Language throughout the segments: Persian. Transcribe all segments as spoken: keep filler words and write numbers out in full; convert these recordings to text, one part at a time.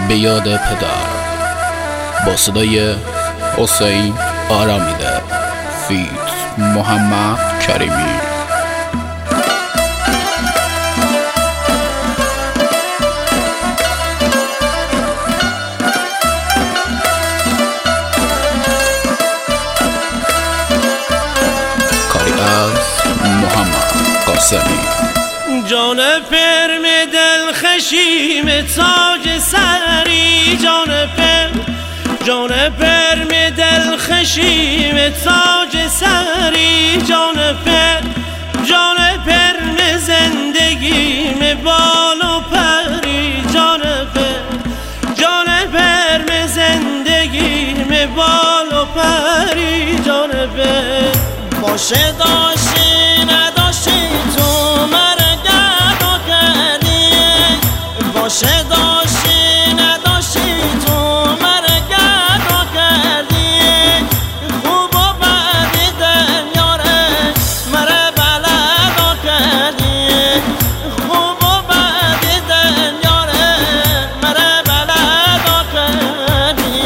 به یاد پدر با صدای حسین آرامیده فیت محمد کریمی. کاری از محمد قاسمی. جان پرم دل خشیم تاج سری، جان پرم جان پرم دل خشیم تاج سری، جان پرم جان پرم زندگیم بال و پری، جان پرم جان پرم زندگیم بال و پری، جان پرم. باشه داشتی نداشتی تو مرا گدا کردی، باشه داشتی نداشتی تو مرا گدا کردی، خوب و بدی دنیاره مرا بلدا کردی، خوب و بدی دنیاره مرا بلدا کردی.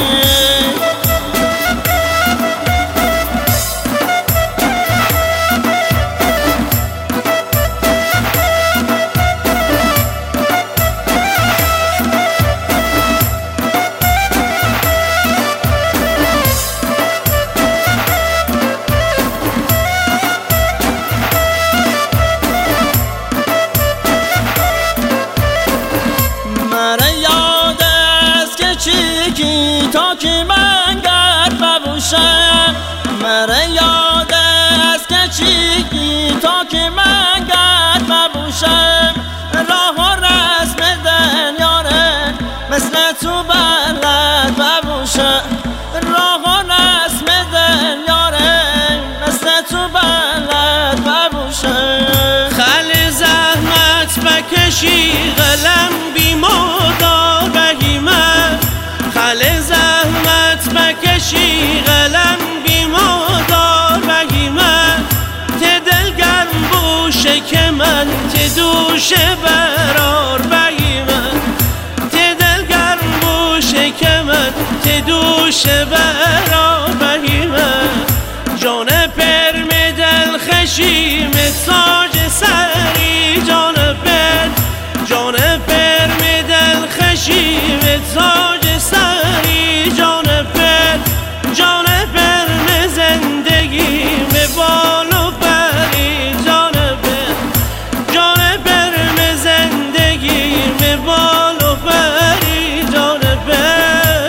تا که من گرد ببوشم، مرا یاد است که چیکی تا که من گرد ببوشم، راه و رسم دنیاره مثل تو بلد ببوشم، راه و رسم دنیاره مثل تو بلد ببوشم. خل زحمت بکشی قلم بی مدار بگیمم، خل زحمت بکشی قلم بی مدار بگیمم، ته دلگرم بوشه که من ته دوش برار بگیمم، ته دلگرم بوشه که من ته دوش برار بگیمم. جان پرم دل خشیم تاج سری، جان پرم جان پرم دل خشیم تاج سری، جان پرم جان پرم زندگی به بال و پری، جان پرم جان پرم زندگی به بال و پری، جان پرم.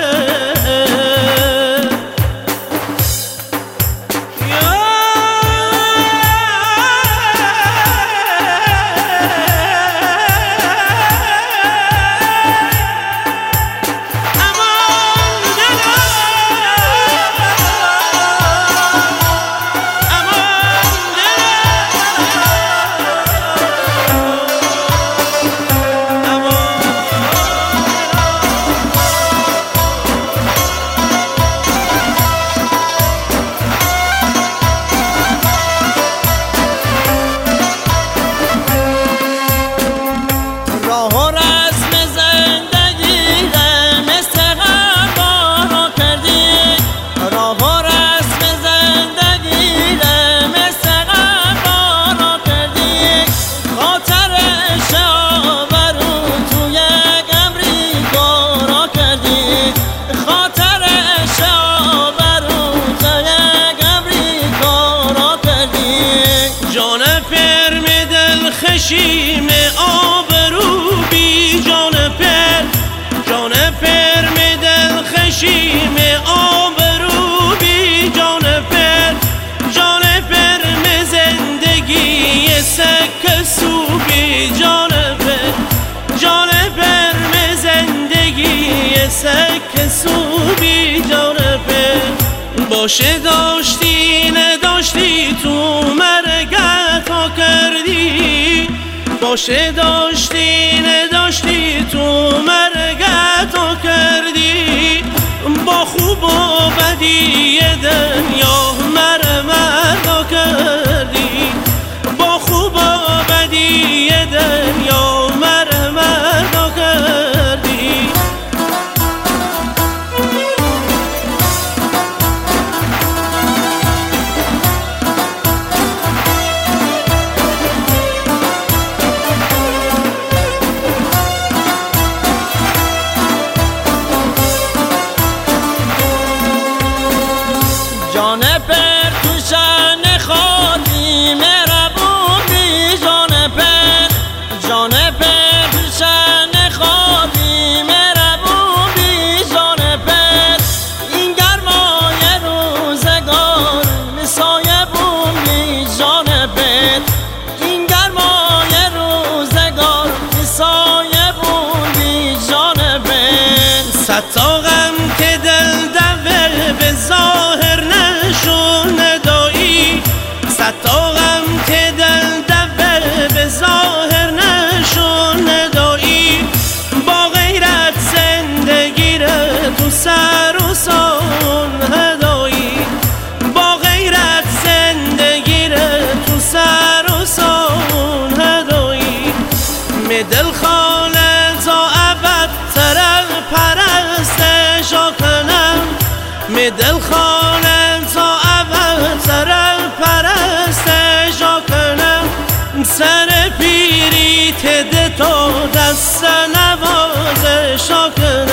جان پرم دل خشیم آبرو بی، جان پرم جان پرم دل خشیم آبرو بی، جان پرم جان پرم زندگی سک سوبی، جان پرم جان پرم زندگی سک سوبی، جان پرم. باشه داشتی نداشتی تو مرا گدا کردی، باشه داشتی نداشتی تو مرا گدا کردی، با خوب و بدی دنیا مرا مردا کردی، با خوب و بدی دنیا مرا مردا کردی. می دل خاله تا ابد ترل پرستش کنم می دل خاله تا ابد ترل پرستش کنم سر پیری تده تو دست نوازش کنم